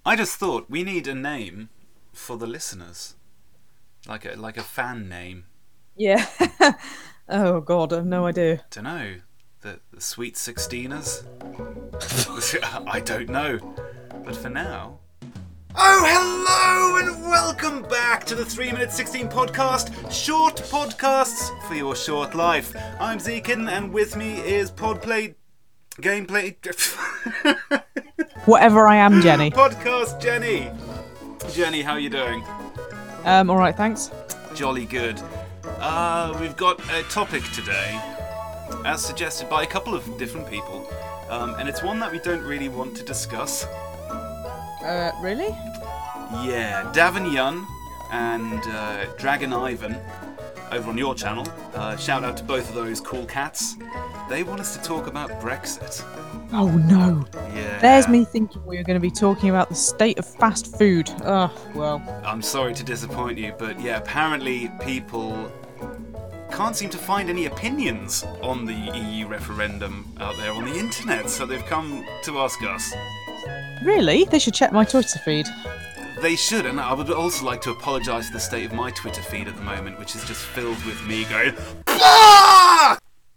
I just thought we need a name for the listeners, like a fan name. Yeah. Oh God, I have no idea. Don't know. The Sweet Sixteeners? I don't know. But for now. Oh, hello and welcome back to the 3 Minute 16 podcast. Short podcasts for your short life. I'm Zekin, and with me is Podplay Gameplay. Whatever I am, Jenny. Podcast Jenny. Jenny, how are you doing? All right, thanks. Jolly good. We've got a topic today, as suggested by a couple of different people, and it's one that we don't really want to discuss. Really? Yeah, Davin Yun and Dragon Ivan over on your channel. Shout out to both of those cool cats. They want us to talk about Brexit. Oh no. Yeah. There's me thinking we were going to be talking about the state of fast food. Well. I'm sorry to disappoint you, but yeah, apparently people can't seem to find any opinions on the EU referendum out there on the internet, so they've come to ask us. Really? They should check my Twitter feed. They should, and I would also like to apologise for the state of my Twitter feed at the moment, which is just filled with me going, BAH!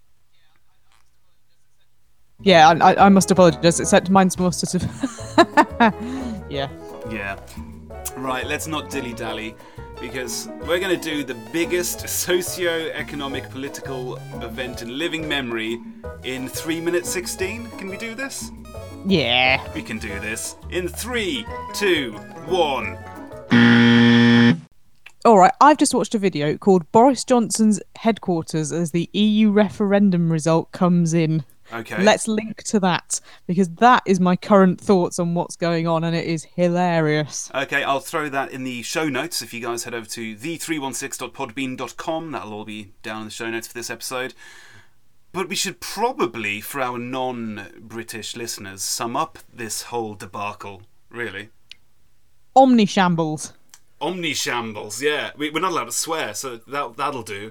Yeah, I must apologise. Except mine's more sort of... Yeah. Yeah. Right, let's not dilly-dally, because we're going to do the biggest socio-economic political event in living memory in 3 minutes 16. Can we do this? Yeah. We can do this. In 3, 2, 1. Alright, I've just watched a video called Boris Johnson's Headquarters as the EU referendum result comes in. Okay. Let's link to that, because that is my current thoughts on what's going on, and it is hilarious. Okay, I'll throw that in the show notes if you guys head over to the316.podbean.com. That'll all be down in the show notes for this episode. But we should probably, for our non-British listeners, sum up this whole debacle, really. Omnishambles. Omnishambles, yeah. We're not allowed to swear, so that'll do.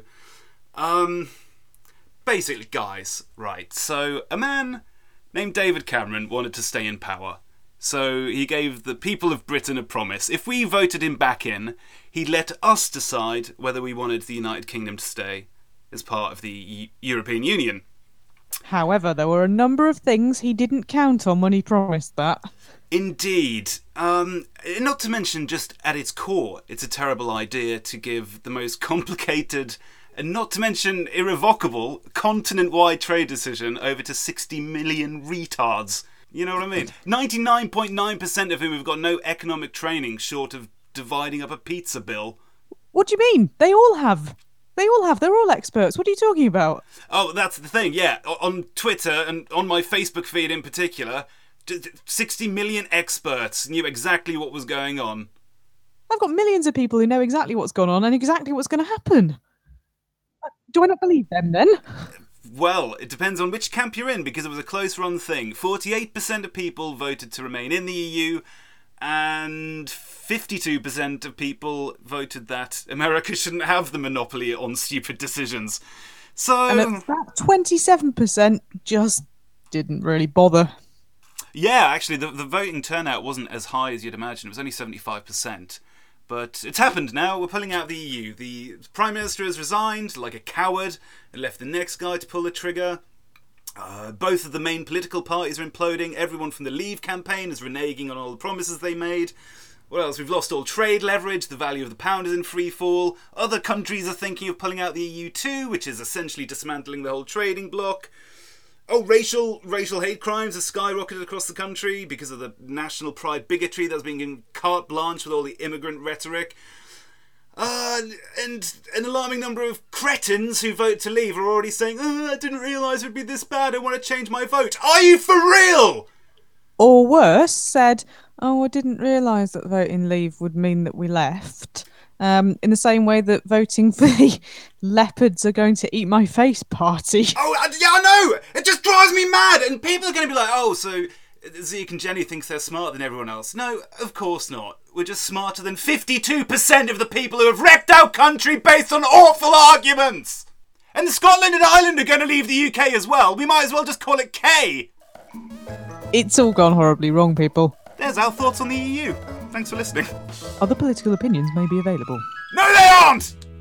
Basically, guys, right, so a man named David Cameron wanted to stay in power. So he gave the people of Britain a promise. If we voted him back in, he'd let us decide whether we wanted the United Kingdom to stay as part of the European Union. However, there were a number of things he didn't count on when he promised that. Indeed. Not to mention, just at its core, it's a terrible idea to give the most complicated, and not to mention irrevocable, continent-wide trade decision over to 60 million retards. You know what I mean? 99.9% of whom have got no economic training short of dividing up a pizza bill. What do you mean? They all have. They're all experts. What are you talking about? Oh, that's the thing, yeah. On Twitter and on my Facebook feed in particular, 60 million experts knew exactly what was going on. I've got millions of people who know exactly what's going on and exactly what's going to happen. Do I not believe them, then? Well, it depends on which camp you're in, because it was a close-run thing. 48% of people voted to remain in the EU, and 52% of people voted that America shouldn't have the monopoly on stupid decisions. So, and at that 27% just didn't really bother. Yeah, actually, the voting turnout wasn't as high as you'd imagine. It was only 75%. But it's happened now. We're pulling out of the EU. The Prime Minister has resigned like a coward and left the next guy to pull the trigger. Both of the main political parties are imploding. Everyone from the Leave campaign is reneging on all the promises they made. What else? We've lost all trade leverage. The value of the pound is in free fall. Other countries are thinking of pulling out the EU too, which is essentially dismantling the whole trading bloc. Oh, racial hate crimes have skyrocketed across the country because of the national pride bigotry that's being given carte blanche with all the immigrant rhetoric. And an alarming number of cretins who vote to leave are already saying, I didn't realise it would be this bad, I want to change my vote. Are you for real? Or worse, said, I didn't realise that voting leave would mean that we left. In the same way that voting for the leopards are going to eat my face party. Oh, yeah, I know! It just drives me mad! And people are going to be like, so Zeke and Jenny thinks they're smarter than everyone else. No, of course not. We're just smarter than 52% of the people who have wrecked our country based on awful arguments! And Scotland and Ireland are going to leave the UK as well. We might as well just call it K. It's all gone horribly wrong, people. there's our thoughts on the EU. Thanks for listening. Other political opinions may be available. No, they aren't!